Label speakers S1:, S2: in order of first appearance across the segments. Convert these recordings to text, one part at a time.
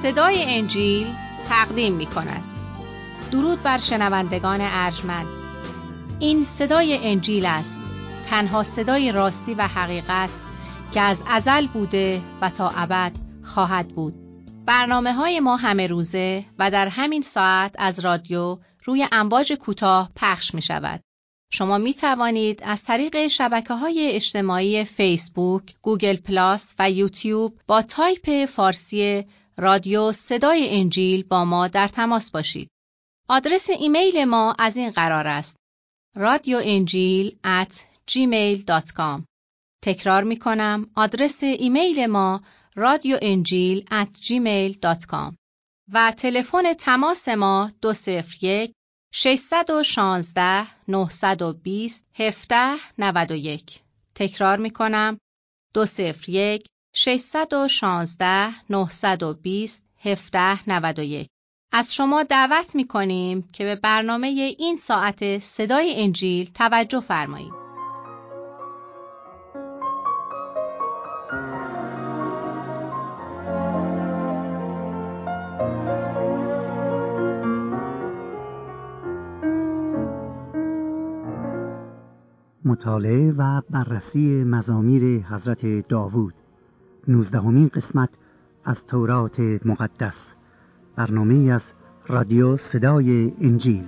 S1: صدای انجیل تقدیم می کند. درود بر شنوندگان ارجمند. این صدای انجیل است، تنها صدای راستی و حقیقت که از ازل بوده و تا ابد خواهد بود. برنامه‌های ما همه روزه و در همین ساعت از رادیو روی امواج کوتاه پخش می شود. شما می توانید از طریق شبکه‌های اجتماعی فیسبوک، گوگل پلاس و یوتیوب با تایپ فارسی رادیو صدای انجیل با ما در تماس باشید. آدرس ایمیل ما از این قرار است: radioenjil@gmail.com. تکرار می کنم، آدرس ایمیل ما radioenjil@gmail.com و تلفن تماس ما 201-616-920-1791. تکرار می کنم، 201-616-920-1791. از شما دعوت می کنیم که به برنامه این ساعت صدای انجیل توجه فرمایید.
S2: مطالعه و بررسی مزامیر حضرت داوود، 19مین قسمت از تورات مقدس، برنامه از رادیو صدای انجیل.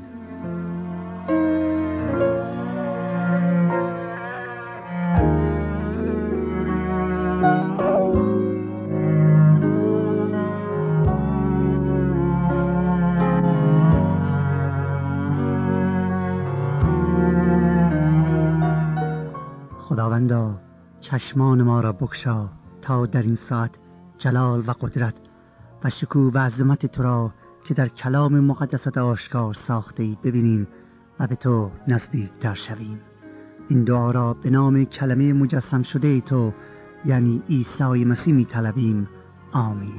S2: خداوندا، چشمان ما را بگشا تا در این ساعت جلال و قدرت و شکوه و عظمت تو را که در کلام مقدست آشکار ساخته ای ببینیم و به تو نزدیک تر شویم. این دعا را به نام کلمه مجسم شده ای تو، یعنی عیسی مسیح می طلبیم. آمین.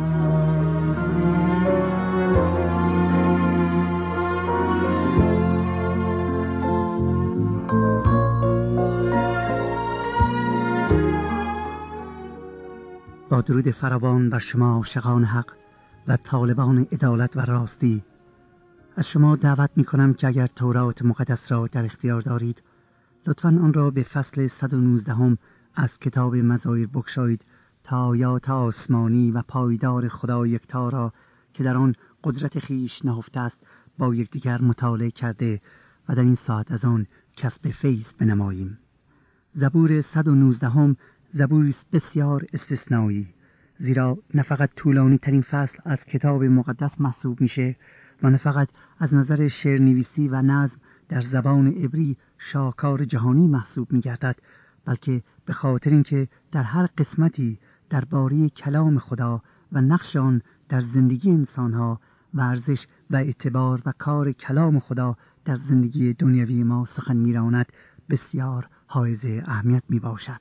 S2: با درود فراوان بر شما عاشقان حق و طالبان عدالت و راستی، از شما دعوت می کنم که اگر تورات مقدس را در اختیار دارید، لطفاً آن را به فصل 119 از کتاب مزامیر بگشایید تا آیات آسمانی و پایدار خدا یکتا را که در آن قدرت خیش نهفته است با یکدیگر مطالعه کرده و در این ساعت از آن کسب فیض بنماییم. زبور 119 زبوری بسیار استثنایی، زیرا نه فقط طولانی ترین فصل از کتاب مقدس محسوب میشه و نه فقط از نظر شعرنویسی و نظم در زبان عبری شاهکار جهانی محسوب می‌گردد، بلکه به خاطر اینکه در هر قسمتی درباره کلام خدا و نقش آن در زندگی انسان‌ها و ارزش و اعتبار و کار کلام خدا در زندگی دنیوی ما سخن می‌راند، بسیار حائز اهمیت میباشد.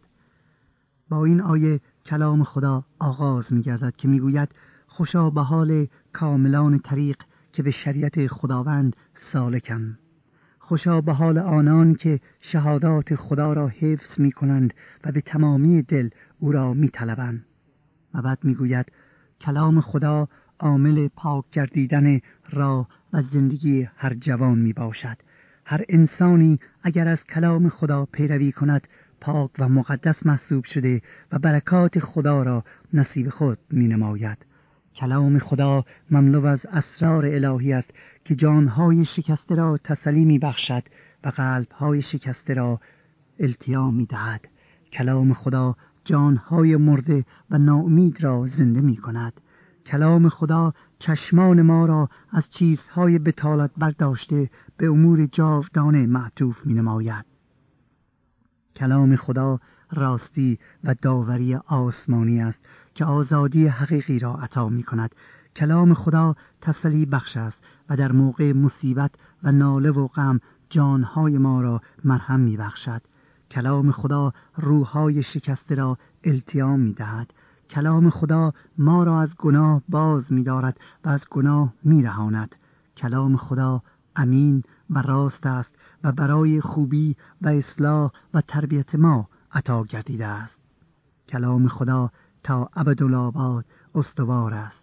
S2: با این آیه کلام خدا آغاز می‌گردد که می‌گوید: خوشا به حال کاملان طریق که به شریعت خداوند سالکند. خوشا به حال آنان که شهادات خدا را حفظ می‌کنند و به تمامی دل او را می‌طلبند. و بعد می‌گوید کلام خدا عامل پاک گردیدن راه و زندگی هر جوان میباشد. هر انسانی اگر از کلام خدا پیروی کند پاک و مقدس محسوب شده و برکات خدا را نصیب خود می‌نماید. کلام خدا مملو از اسرار الهی است که جانهای شکسته را تسلی می‌بخشد و قلبهای شکسته را التیام می‌دهد. کلام خدا جانهای مرده و ناامید را زنده می‌کند. کلام خدا چشمان ما را از چیزهای بطالت برداشته به امور جاودانه معطوف می‌نماید. کلام خدا راستی و داوری آسمانی است که آزادی حقیقی را عطا می‌کند. کلام خدا تسلی بخش است و در موقع مصیبت و ناله و غم جانهای ما را مرهم می‌بخشد. کلام خدا روح‌های شکسته را التیام می‌دهد. کلام خدا ما را از گناه باز می‌دارد و از گناه می‌رهاند. کلام خدا امین و راست است و برای خوبی و اصلاح و تربیت ما عطا گردیده است. کلام خدا تا ابدالآباد استوار است.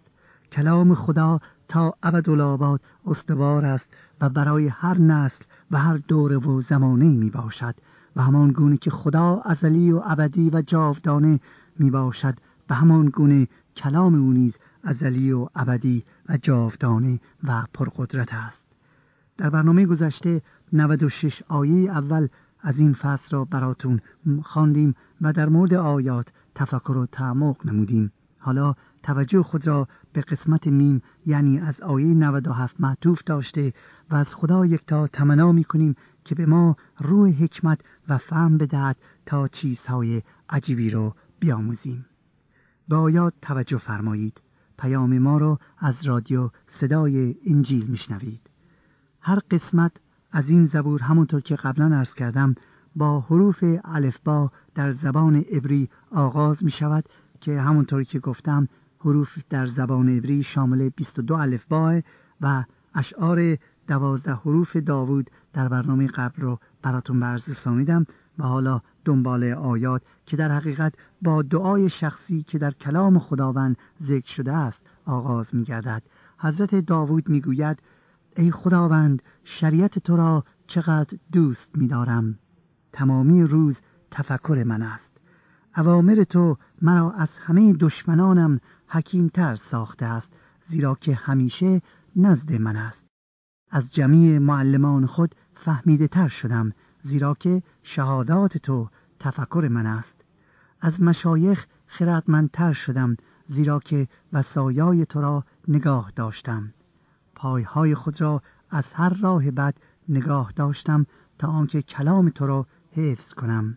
S2: کلام خدا تا ابدالآباد استوار است و برای هر نسل و هر دوره و زمانه می باشد و همان گونه که خدا ازلی و ابدی و جاودانه می باشد و همان گونه کلام او نیز ازلی و ابدی و جاودانه و پرقدرت است. در برنامه گذشته 96 آیه اول از این فصل را براتون خواندیم و در مورد آیات تفکر و تعمق نمودیم. حالا توجه خود را به قسمت میم یعنی از آیه 97 معطوف داشته و از خدا یکتا تمنا می‌کنیم که به ما روح حکمت و فهم بدهد تا چیزهای عجیبی را بیاموزیم. به آیات توجه فرمایید. پیام ما را از رادیو صدای انجیل میشنوید. هر قسمت از این زبور همونطور که قبلا عرض کردم با حروف الفبا در زبان عبری آغاز می شود که همونطور که گفتم حروف در زبان عبری شامل 22 الفبا و اشعار 12 حروف داوود در برنامه قبل رو براتون بررسی رسانیدم و حالا دنبال آیات که در حقیقت با دعای شخصی که در کلام خداوند ذکر شده است آغاز می گردد. حضرت داوود می گوید ای خداوند شریعت تو را چقدر دوست می دارم. تمامی روز تفکر من است. اوامر تو مرا از همه دشمنانم حکیمتر ساخته است، زیرا که همیشه نزد من است. از جمیع معلمان خود فهمیده تر شدم، زیرا که شهادات تو تفکر من است. از مشایخ خردمندتر شدم، زیرا که وصایای تو را نگاه داشتم. پایهای خود را از هر راه بد نگاه داشتم تا آنکه کلام تو را حفظ کنم.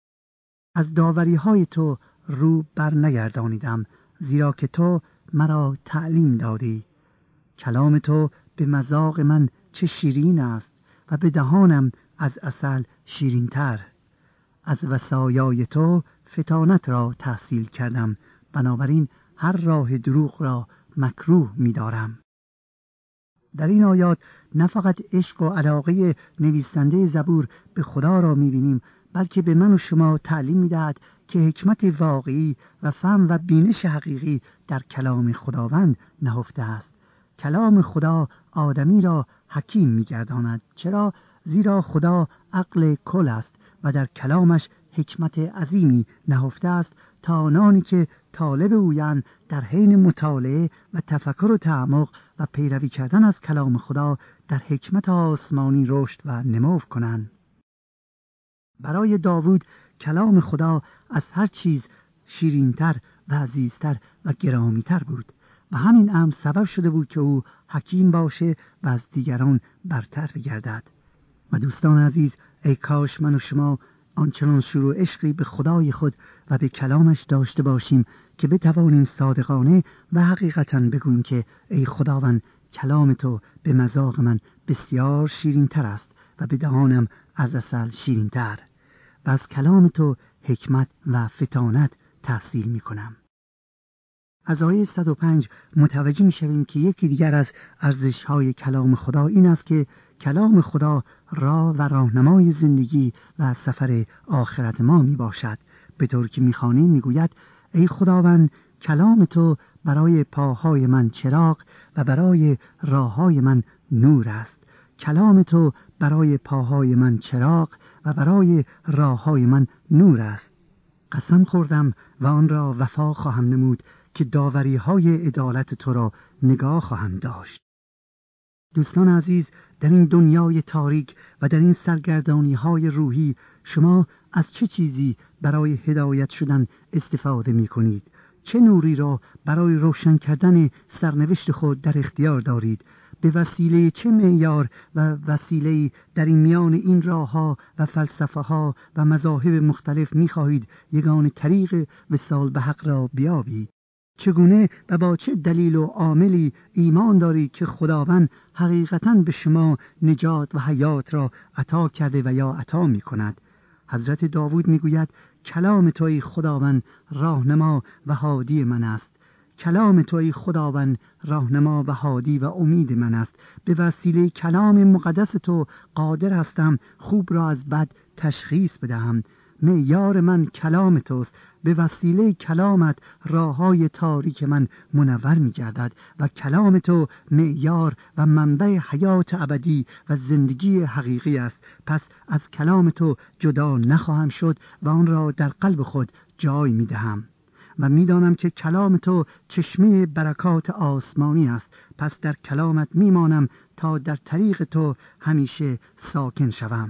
S2: از داوری های تو رو بر نگردانیدم، زیرا که تو مرا تعلیم دادی. کلام تو به مذاق من چه شیرین است و به دهانم از عسل شیرین تر. از وصایای تو فطانت را تحصیل کردم، بنابراین هر راه دروغ را مکروه می دارم. در این آیات نه فقط عشق و علاقه نویسنده زبور به خدا را می‌بینیم، بلکه به من و شما تعلیم می‌دهد که حکمت واقعی و فهم و بینش حقیقی در کلام خداوند نهفته است. کلام خدا آدمی را حکیم می‌گرداند. چرا؟ زیرا خدا عقل کل است و در کلامش حکمت عظیمی نهفته است تا آنانی که طالب اویند در حین مطالعه و تفکر و تعمق و پیروی کردن از کلام خدا در حکمت آسمانی رشد و نمو کنند. برای داوود کلام خدا از هر چیز شیرینتر و عزیزتر و گرامیتر بود و همین امر سبب شده بود که او حکیم باشه و از دیگران برتر بگردد. و دوستان عزیز، ای کاش من و شما آنچنان شروع عشقی به خدای خود و به کلامش داشته باشیم که بتوانیم صادقانه و حقیقتاً بگوییم که ای خداوند کلام تو به مذاق من بسیار شیرین تر است و به دهانم از عسل شیرین تر و از کلام تو حکمت و فطانت تحصیل می کنم. از آیه 105 متوجه می شویم که یکی دیگر از ارزش‌های کلام خدا این است که کلام خدا راه و راهنمای زندگی و سفر آخرت ما می باشد. به طور که می خوانیم می گوید ای خداوند کلام تو برای پاهای من چراغ و برای راههای من نور است. کلام تو برای پاهای من چراغ و برای راههای من نور است. قسم خوردم و آن را وفا خواهم نمود که داوری های عدالت تو را نگاه خواهم داشت. دوستان عزیز، در این دنیای تاریک و در این سرگردانی های روحی شما از چه چیزی برای هدایت شدن استفاده می کنید؟ چه نوری را برای روشن کردن سرنوشت خود در اختیار دارید؟ به وسیله چه معیار و وسیله‌ای در این میان این راه‌ها و فلسفه‌ها و مذاهب مختلف می‌خواهید یگانه طریق وصال به حق را بیابید؟ چگونه و با چه دلیل و عاملی ایمان دارید که خداوند حقیقتاً به شما نجات و حیات را عطا کرده و یا عطا می‌کند؟ حضرت داوود می‌گوید کلام تو ای خداوند راهنما و هادی من است. کلام تو ای خداوند راهنما و هادی و امید من است. به وسیله کلام مقدس تو قادر هستم خوب را از بد تشخیص بدهم. معیار من کلام توست. به وسیله کلامت راههای تاریک من منور می گردد و کلام تو معیار و منبع حیات ابدی و زندگی حقیقی است. پس از کلام تو جدا نخواهم شد و آن را در قلب خود جای می دهم و می دانم که کلام تو چشمه برکات آسمانی است. پس در کلامت می مانم تا در طریق تو همیشه ساکن شوم.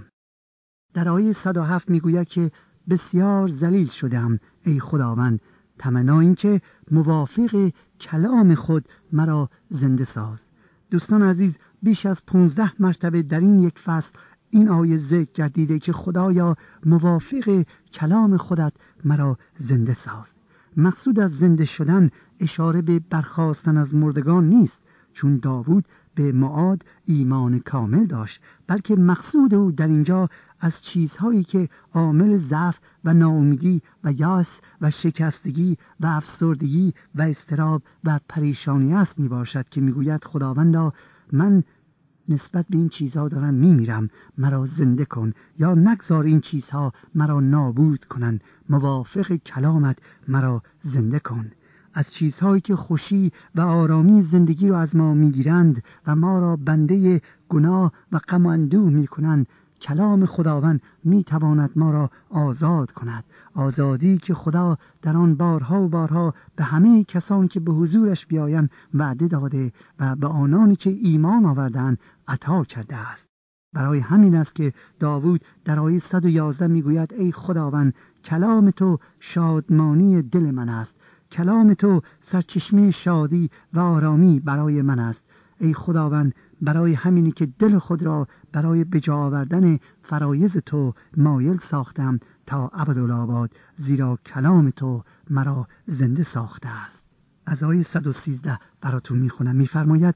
S2: در آیه 107 می گوید که بسیار ذلیل شدم ای خداوند، تمنا این که موافق کلام خود مرا زنده ساز. دوستان عزیز، بیش از 15 مرتبه در این یک فصل این آیه ذکر گردیده که خدایا موافق کلام خودت مرا زنده ساز. مقصود از زنده شدن اشاره به برخاستن از مردگان نیست، چون داوود به معاد ایمان کامل داشت، بلکه مقصود او در اینجا از چیزهایی که عامل ضعف و ناامیدی و یأس و شکستگی و افسردگی و اضطراب و پریشانی است می باشد که می گوید خداوندا من نسبت به این چیزها دارم می میرم، مرا زنده کن، یا نگذار این چیزها مرا نابود کنن، موافق کلامت مرا زنده کن. از چیزهایی که خوشی و آرامی زندگی را از ما میگیرند و ما را بنده گناه و غم و اندوه میکنند، کلام خداوند میتواند ما را آزاد کند. آزادی که خدا در آن بارها و بارها به همه کسانی که به حضورش بیایند وعده داده و به آنانی که ایمان آوردند عطا کرده است. برای همین است که داوود در آیه 111 میگوید ای خداوند، کلام تو شادمانی دل من است، کلام تو سرچشمه شادی و آرامی برای من است. ای خداوند، برای همینی که دل خود را برای بجا آوردن فرایض تو مایل ساختم تا ابدالآباد، زیرا کلام تو مرا زنده ساخته است. از آیه 113 براتون میخونم. میفرماید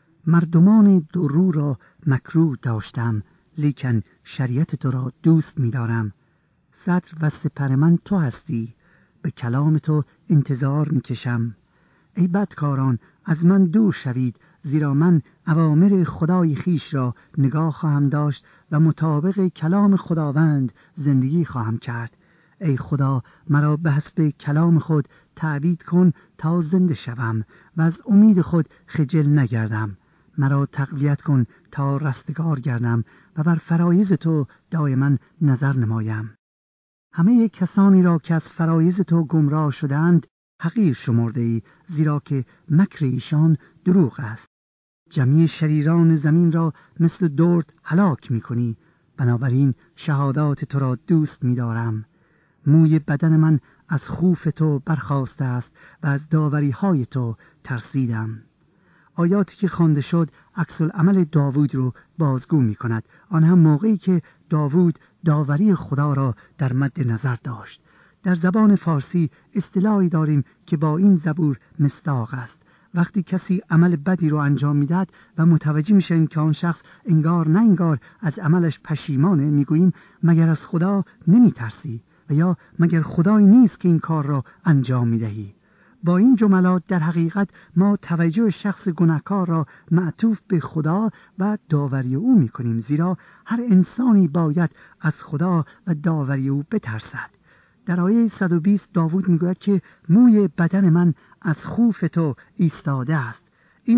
S2: مردمان دورو را مکروه داشتم، لیکن شریعت تو را دوست می‌دارم. صدر و سپر من تو هستی، به کلام تو انتظار می‌کشم. ای بدکاران از من دور شوید، زیرا من اوامر خدای خیش را نگاه خواهم داشت و مطابق کلام خداوند زندگی خواهم کرد. ای خدا، مرا به حسب کلام خود تعبید کن تا زنده شوم و از امید خود خجل نگردم. مرا تقویت کن تا رستگار گردم و بر فرایض تو دائما نظر نمایم. همه کسانی را که از فرایض تو گمراه شدند حقیر شمرده ای، زیرا که مکر ایشان دروغ است. جمیع شریران زمین را مثل درد هلاک می کنی، بنابراین شهادات تو را دوست می دارم. موی بدن من از خوف تو برخاسته است و از داوری های تو ترسیدم. آیاتی که خوانده شد عکس العمل داوود رو بازگو می کند، آن هم موقعی که داوود داوری خدا را در مد نظر داشت. در زبان فارسی اصطلاحی داریم که با این زبور مصداق است. وقتی کسی عمل بدی رو انجام میدهد و متوجه میشیم که آن شخص انگار نه انگار از عملش پشیمانه، میگوییم مگر از خدا نمیترسی؟ و یا مگر خدایی نیست که این کار را انجام میدهی؟ با این جملات در حقیقت ما توجه شخص گناهکار را معطوف به خدا و داوری او میکنیم، زیرا هر انسانی باید از خدا و داوری او بترسد. در آیه 120 داوود میگوید که موی بدن من از خوف تو ایستاده است. این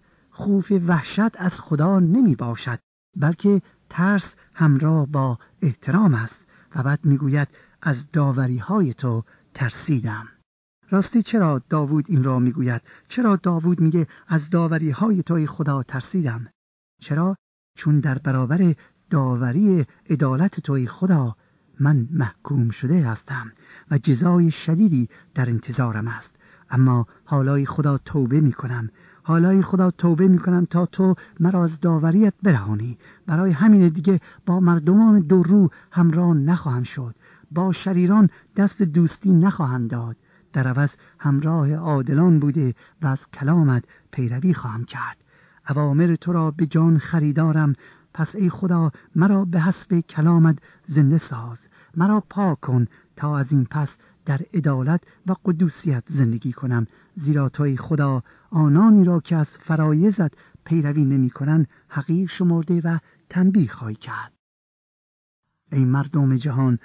S2: خوف وحشت از خدا نمی باشد، بلکه ترس همراه با احترام است. و بعد میگوید از داوری های تو ترسیدم. راستی چرا داوود این را میگوید؟ چرا داوود میگه از داوری های تو ای خدا ترسیدم؟ چرا؟ چون در برابر داوری عدالت تو ای خدا من محکوم شده هستم و جزای شدیدی در انتظارم است. اما حالای خدا توبه میکنم، حالای خدا توبه میکنم تا تو مرا از داوریت برهانی. برای همین دیگه با مردمان دورو همراه نخواهم شد، با شریران دست دوستی نخواهم داد. در عوض همراه عادلان بوده و از کلامت پیروی خواهم کرد. اوامر تو را به جان خریدارم، پس ای خدا مرا به حسب کلامت زنده ساز. مرا پاک کن تا از این پس در عدالت و قدوسیت زندگی کنم، زیرا تو ای خدا آنانی را که از فرایضت پیروی نمی کنند حقیر شمرده و تنبیه خواهی کرد. ای مردم جهان،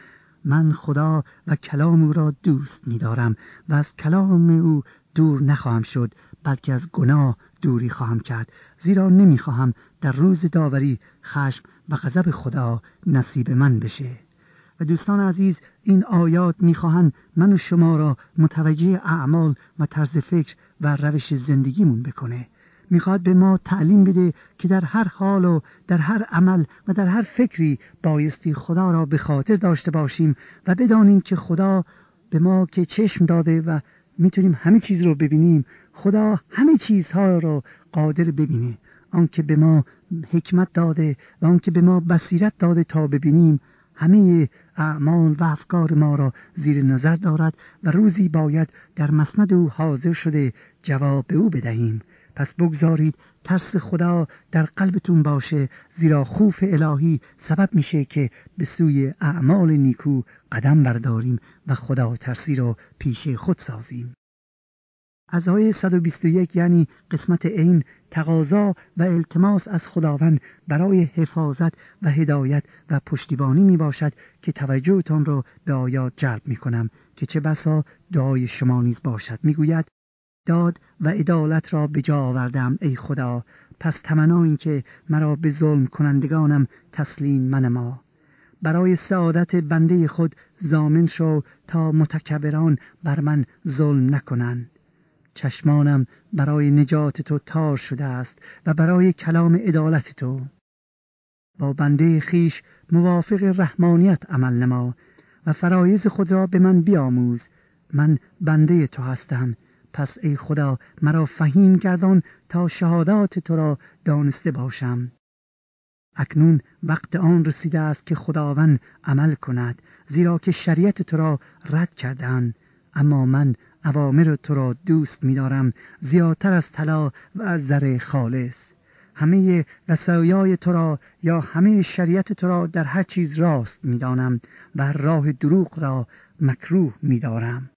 S2: من خدا و کلام او را دوست می‌دارم و از کلام او دور نخواهم شد، بلکه از گناه دوری خواهم کرد، زیرا نمی‌خواهم در روز داوری خشم و غضب خدا نصیب من بشه. و دوستان عزیز، این آیات می‌خواهند من و شما را متوجه اعمال و طرز فکر و روش زندگیمون بکنه. میخواد به ما تعلیم بده که در هر حال و در هر عمل و در هر فکری بایستی خدا را به خاطر داشته باشیم و بدانیم که خدا به ما که چشم داده و میتونیم همه چیز رو ببینیم، خدا همه چیزها را قادر ببینه. آنکه به ما حکمت داده و آنکه به ما بصیرت داده تا ببینیم، همه اعمال و افکار ما را زیر نظر دارد و روزی باید در مسند او حاضر شده جواب به او بدهیم. پس بگذارید ترس خدا در قلبتون باشه، زیرا خوف الهی سبب میشه که به سوی اعمال نیکو قدم برداریم و خدا ترسی را پیش خود سازیم. از آیه 121 یعنی قسمت عین، تقاضا و التماس از خداوند برای حفاظت و هدایت و پشتیبانی می باشد که توجهتان را به آیات جلب می کنم که چه بسا دعای شما نیز باشد. می گوید داد و عدالت را به جا آوردم ای خدا، پس تمنا این که مرا به ظلم کنندگانم تسلیم منما. برای سعادت بنده خود ضامن شو تا متکبران بر من ظلم نکنند. چشمانم برای نجات تو تار شده است و برای کلام عدالت تو. با بنده خیش موافق رحمانیت عمل نما و فرایض خود را به من بیاموز. من بنده تو هستم، پس ای خدا مرا فهیم گردان تا شهادات تو را دانسته باشم. اکنون وقت آن رسیده است که خداوند عمل کند، زیرا که شریعت تو را رد کردند. اما من اوامر تو را دوست می‌دارم زیادتر از طلا و از زر خالص. همه وصایای تو را یا همه شریعت تو را در هر چیز راست می‌دانم و راه دروغ را مکروه می‌دارم.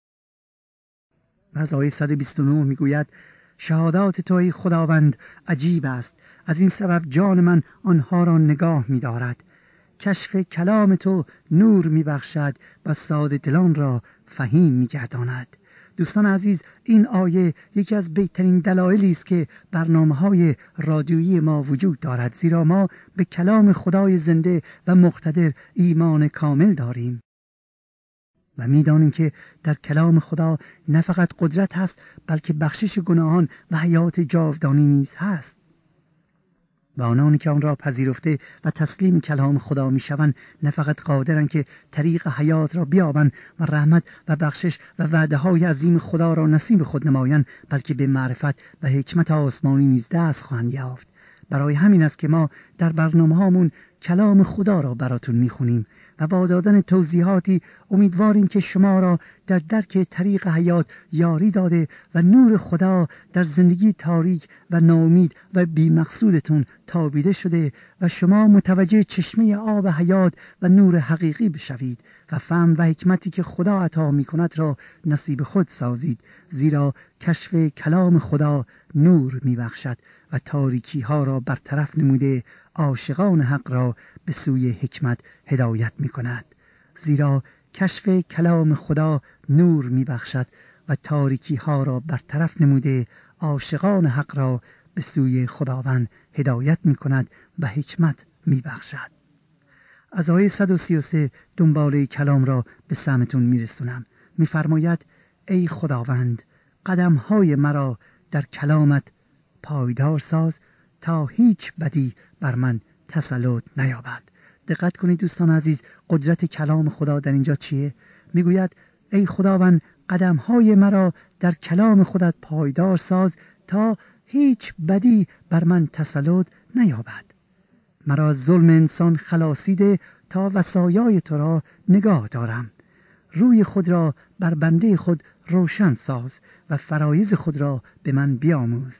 S2: از آیه 129 میگوید شهادات تو ای خداوند عجیب است، از این سبب جان من آنها را نگاه می‌دارد. کشف کلام تو نور می‌بخشد و ساده دلان را فهیم می‌گرداند. دوستان عزیز، این آیه یکی از بهترین دلایلی است که برنامه‌های رادیویی ما وجود دارد، زیرا ما به کلام خدای زنده و مقتدر ایمان کامل داریم و می‌دانیم که در کلام خدا نه فقط قدرت هست، بلکه بخشش گناهان و حیات جاودانی نیز هست. و آنانی که آن را پذیرفته و تسلیم کلام خدا میشوند نه فقط قادرند که طریق حیات را بیابند و رحمت و بخشش و وعده‌های عظیم خدا را نصیب خود نمایند، بلکه به معرفت و حکمت آسمانی نیز دست خواهند یافت. برای همین است که ما در برنامه‌هامون کلام خدا را براتون میخونیم و با دادن توضیحاتی امیدواریم که شما را در درک طریق حیات یاری داده و نور خدا در زندگی تاریک و ناامید و بی‌مقصودتون تابیده شده و شما متوجه چشمه آب حیات و نور حقیقی بشوید و فهم و حکمتی که خدا عطا می‌کند را نصیب خود سازید، زیرا کشف کلام خدا نور می‌بخشد و تاریکی ها را برطرف نموده عاشقان حق را به سوی حکمت هدایت می‌کند. زیرا کشف کلام خدا نور می‌بخشد و تاریکی ها را برطرف نموده عاشقان حق را به سوی خداوند هدایت می‌کند و حکمت می‌بخشد. از آیه 133 دنباله کلام را به سمتون می‌رسونم. می‌فرماید ای خداوند قدم‌های مرا در کلامت پایدار ساز تا هیچ بدی بر من تسلط نیابد. دقت کنید دوستان عزیز، قدرت کلام خدا در اینجا چیه؟ میگوید ای خداوند قدم‌های مرا در کلام خودت پایدار ساز تا هیچ بدی بر من تسلط نیابد. مرا از ظلم انسان خلاصیده تا وصایای تو را نگاه دارم. روی خود را بر بنده خود روشن ساز و فرایض خود را به من بیاموز.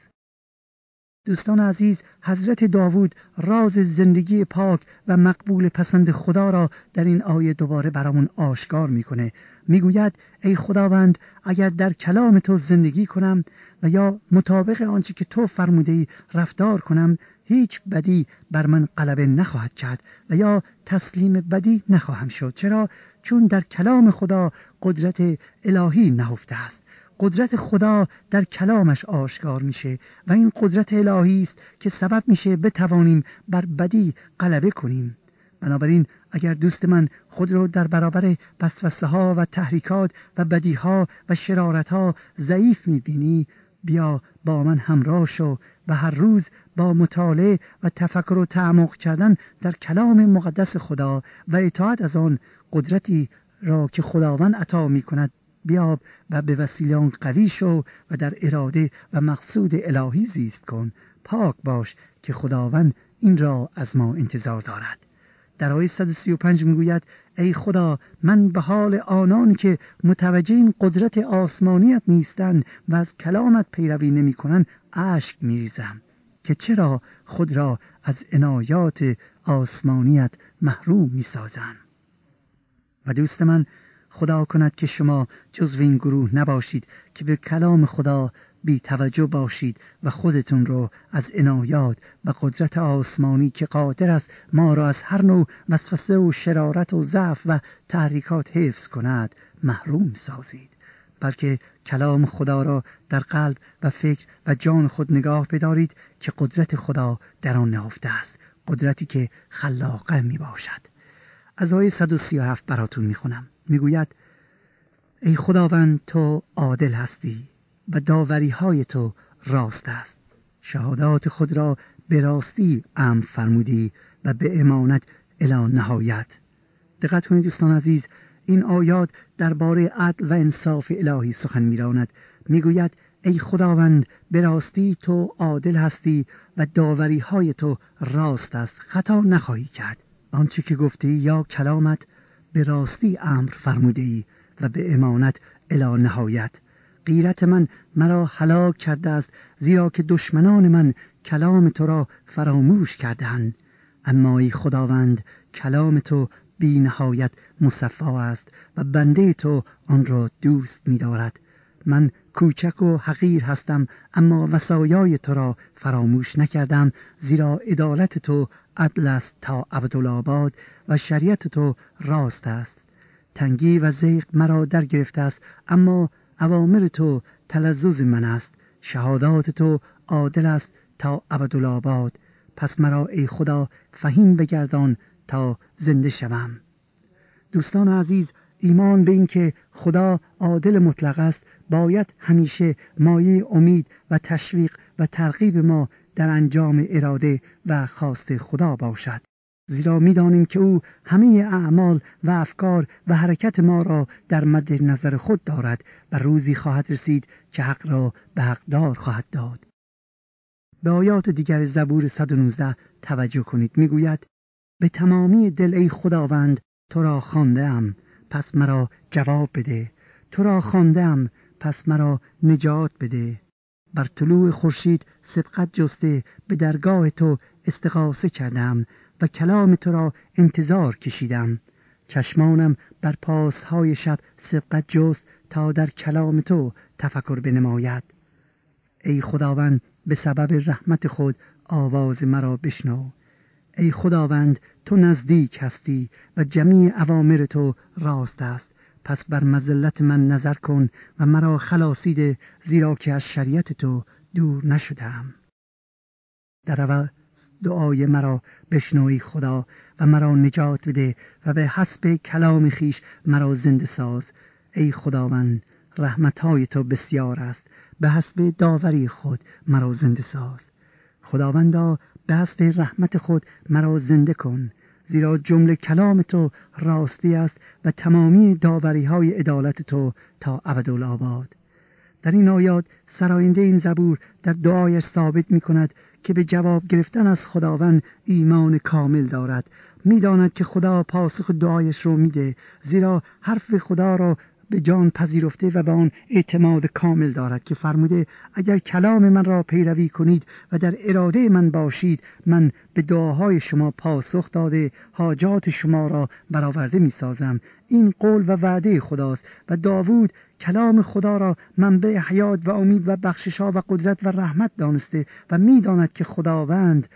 S2: دوستان عزیز، حضرت داوود راز زندگی پاک و مقبول پسند خدا را در این آیه دوباره برامون آشکار میکنه. میگوید ای خداوند اگر در کلام تو زندگی کنم و یا مطابق آنچه که تو فرموده‌ای رفتار کنم، هیچ بدی بر من غلبه نخواهد کرد و یا تسلیم بدی نخواهم شد. چرا؟ چون در کلام خدا قدرت الهی نهفته است. قدرت خدا در کلامش آشکار میشه و این قدرت الهی است که سبب میشه بتوانیم بر بدی غلبه کنیم. بنابراین اگر دوست من خود را در برابر وسوسه ها و تحریکات و بدی ها و شرارت ها ضعیف میبینی، بیا با من همراه شو و هر روز با مطالعه و تفکر و تعمق کردن در کلام مقدس خدا و اطاعت از آن قدرتی را که خداوند عطا میکند بیاب و به وسیله آن قوی شو و در اراده و مقصود الهی زیست کن. پاک باش که خداوند این را از ما انتظار دارد. در آیه 135 میگوید ای خدا، من به حال آنان که متوجه این قدرت آسمانیت نیستند و از کلامت پیروی نمی کنند اشک میریزم که چرا خود را از عنایات آسمانیت محروم میسازند. و دوست من، خدا کند که شما جزو این گروه نباشید که به کلام خدا بی توجه باشید و خودتون رو از عنایات و قدرت آسمانی که قادر است ما را از هر نوع وسوسه و شرارت و ضعف و تحریکات حفظ کند محروم سازید، بلکه کلام خدا را در قلب و فکر و جان خود نگاه بدارید که قدرت خدا در آن نهفته است، قدرتی که خلاقه می باشد. از آیه 137 براتون می خونم. می گوید ای خداوند، تو عادل هستی و داوری های تو راست است. شهادات خود را به راستی امر فرمودی و به امانت الی نهایت. دقت کنید دوستان عزیز، این آیات درباره عدل و انصاف الهی سخن می‌راند. میگوید ای خداوند، به راستی تو عادل هستی و داوری های تو راست است، خطا نخواهی کرد. آنچه که گفتی یا کلامت به راستی امر فرمودی و به امانت الی نهایت. غیرت من مرا هلاک کرده است، زیرا که دشمنان من کلام تو را فراموش کردند. اما ای خداوند، کلام تو بی نهایت مصفا است و بنده تو آن را دوست می دارد. من کوچک و حقیر هستم، اما وصایای تو را فراموش نکردم، زیرا عدالت تو عدل است تا ابدالآباد و شریعت تو راست است. تنگی و ضیق مرا در گرفته است، اما اوامر تو تلذذ من است. شهادات تو عادل است تا ابدالآباد. پس مرا ای خدا فهیم بگردان تا زنده شوم. دوستان عزیز، ایمان به این که خدا عادل مطلق است باید همیشه مایه امید و تشویق و ترغیب ما در انجام اراده و خواست خدا باشد، زیرا می‌دانیم که او همه اعمال و افکار و حرکت ما را در مد نظر خود دارد و روزی خواهد رسید که حق را به حقدار خواهد داد. به آیات دیگر زبور 119 توجه کنید. میگوید به تمامی دل ای خداوند تو را خوانده‌ام، پس مرا جواب بده. تو را خوانده‌ام، پس مرا نجات بده. بر طلوع خورشید سبقت جسته به درگاه تو استغاثه کردم و کلام تو را انتظار کشیدم. چشمانم بر پاسهای شب سبقت جست تا در کلام تو تفکر بنماید. ای خداوند، به سبب رحمت خود آواز مرا بشنو. ای خداوند، تو نزدیک هستی و جمیع اوامر تو راست است. پس بر مذلت من نظر کن و مرا خلاصیده، زیرا که از شریعت تو دور نشدم. در عوض دعای مرا بشنوی خدا و مرا نجات بده و به حسب کلام خیش مرا زنده ساز. ای خداوند، رحمتهای تو بسیار است، به حسب داوری خود مرا زنده ساز. خداوندا، به حسب رحمت خود مرا زنده کن، زیرا جمله کلام تو راستی است و تمامی داوری های عدالت تو تا ابدالآباد. در این آیات سراینده این زبور در دعایش ثابت می کند که به جواب گرفتن از خداوند ایمان کامل دارد. می داند که خدا پاسخ دعایش رو میده، زیرا حرف خدا را به جان پذیرفته و به آن اعتماد کامل دارد که فرموده اگر کلام من را پیروی کنید و در اراده من باشید، من به دعاهای شما پاسخ داده حاجات شما را برآورده می سازم. این قول و وعده خداست و داوود کلام خدا را منبع حیات و امید و بخشش‌ها و قدرت و رحمت دانسته و می داند که خداوند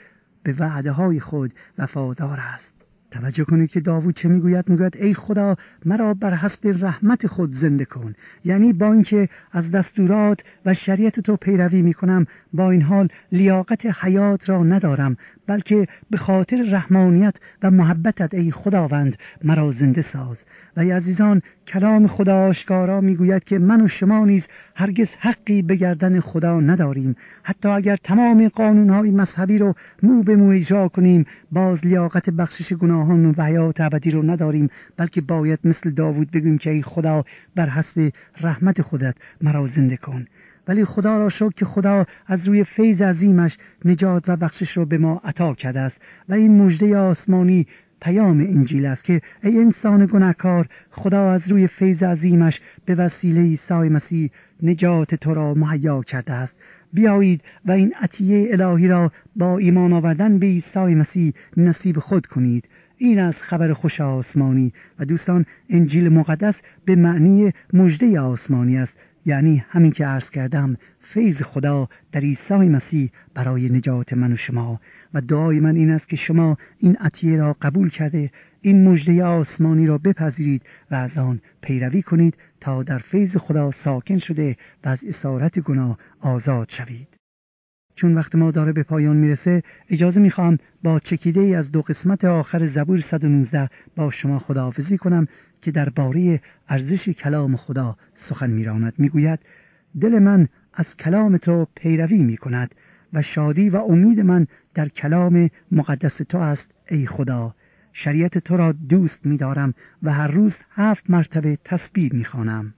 S2: به وعده‌های خود وفادار است. توجه کنید که داوود چه میگوید. میگوید ای خدا مرا بر حسب رحمت خود زنده کن. یعنی با اینکه از دستورات و شریعت تو پیروی میکنم، با این حال لیاقت حیات را ندارم، بلکه به خاطر رحمانیت و محبتت ای خداوند مرا زنده ساز. و ای عزیزان، کلام خدا آشکارا میگوید که من و شما نیز هرگز حقی به گردن خدا نداریم. حتی اگر تمام قانونهای مذهبی رو مو به مو اجرا کنیم، باز لیاقت بخشش گناهان و حیات ابدی رو نداریم، بلکه باید مثل داوود بگوییم که ای خدا بر حسب رحمت خودت مرا زنده کن. ولی خدا را شکر که خدا از روی فیض عظیمش نجات و بخشش را به ما عطا کرده است و این مژده آسمانی پیام انجیل است که ای انسان گناهکار، خدا از روی فیض عظیمش به وسیله عیسی مسیح نجات تو را مهیا کرده است. بیایید و این عطیه الهی را با ایمان آوردن به عیسی مسیح نصیب خود کنید. این از خبر خوش آسمانی. و دوستان، انجیل مقدس به معنی مژده آسمانی است، یعنی همین که عرض کردم، فیض خدا در عیسی مسیح برای نجات من و شما. و دعای من این است که شما این عطیه را قبول کرده این مژده آسمانی را بپذیرید و از آن پیروی کنید تا در فیض خدا ساکن شده و از اسارت گناه آزاد شوید. چون وقت ما داره به پایان میرسه، اجازه میخوام با چکیده ای از 2 قسمت آخر زبور 119 با شما خداحافظی کنم که درباره ارزش کلام خدا سخن میراند. میگوید دل من از کلام تو پیروی میکند و شادی و امید من در کلام مقدس تو است ای خدا. شریعت تو را دوست می‌دارم و هر روز 7 مرتبه تسبیح می‌خوانم.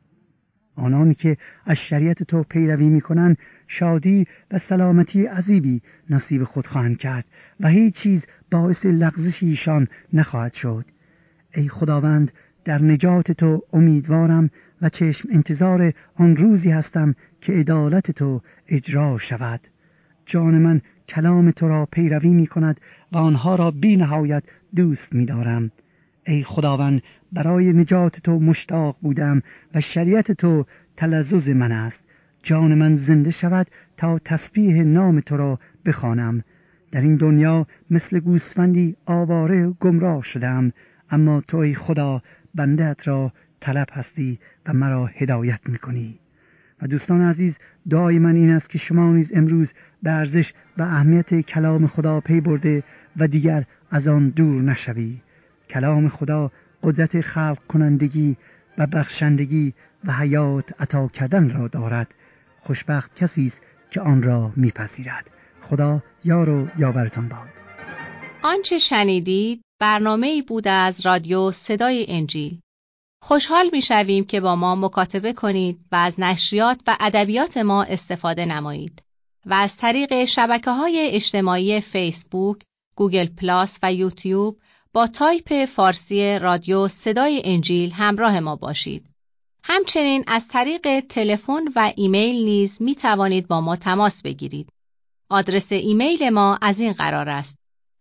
S2: آنان که از شریعت تو پیروی می‌کنند شادی و سلامتی عظیمی نصیب خود خواهند کرد و هیچ چیز باعث لغزش ایشان نخواهد شد. ای خداوند، در نجات تو امیدوارم و چشم انتظار آن روزی هستم که عدالت تو اجرا شود. جان من کلام تو را پیروی می کند و آنها را بی نهایت دوست می دارم. ای خداوند، برای نجات تو مشتاق بودم و شریعت تو تلذذ من است. جان من زنده شود تا تسبیح نام تو را بخوانم. در این دنیا مثل گوسفندی آواره و گمراه شدم، اما تو ای خدا بنده‌ات را طلب هستی و مرا هدایت می‌کنی. و دوستان عزیز، دعای من این است که شما نیز امروز به ارزش و اهمیت کلام خدا پی برده و دیگر از آن دور نشوی. کلام خدا قدرت خلق کنندگی و بخشندگی و حیات عطا کردن را دارد. خوشبخت کسی است که آن را میپذیرد. خدا یار و یاورتان باد.
S1: آنچه شنیدید برنامه‌ای بود از رادیو صدای انجیل. خوشحال می‌شویم که با ما مکاتبه کنید و از نشریات و ادبیات ما استفاده نمایید و از طریق شبکه‌های اجتماعی فیسبوک، گوگل پلاس و یوتیوب با تایپ فارسی رادیو صدای انجیل همراه ما باشید. همچنین از طریق تلفن و ایمیل نیز می‌توانید با ما تماس بگیرید. آدرس ایمیل ما از این قرار است: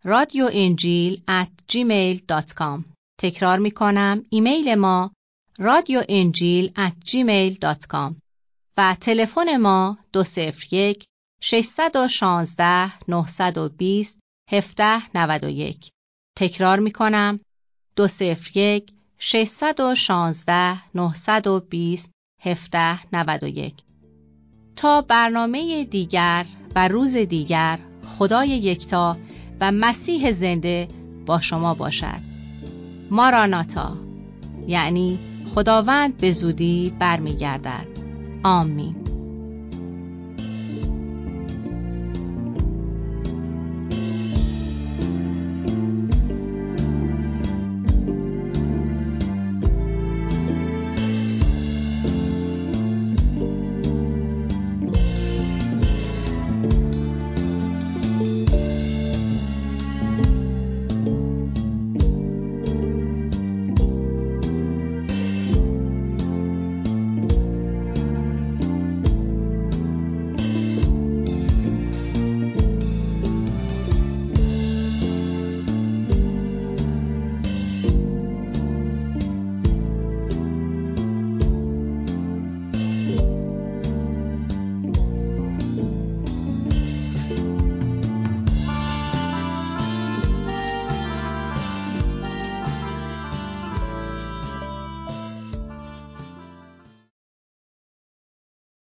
S1: radioenjil@gmail.com. تکرار می‌کنم، ایمیل ما radioenjil@gmail.com و تلفن ما 201 616 920 1791. تکرار می‌کنم، 201 616 920 1791. تا برنامه دیگر و روز دیگر، خدای یکتا و مسیح زنده با شما باشد. ماراناتا، یعنی خداوند به زودی برمیگردد. آمین.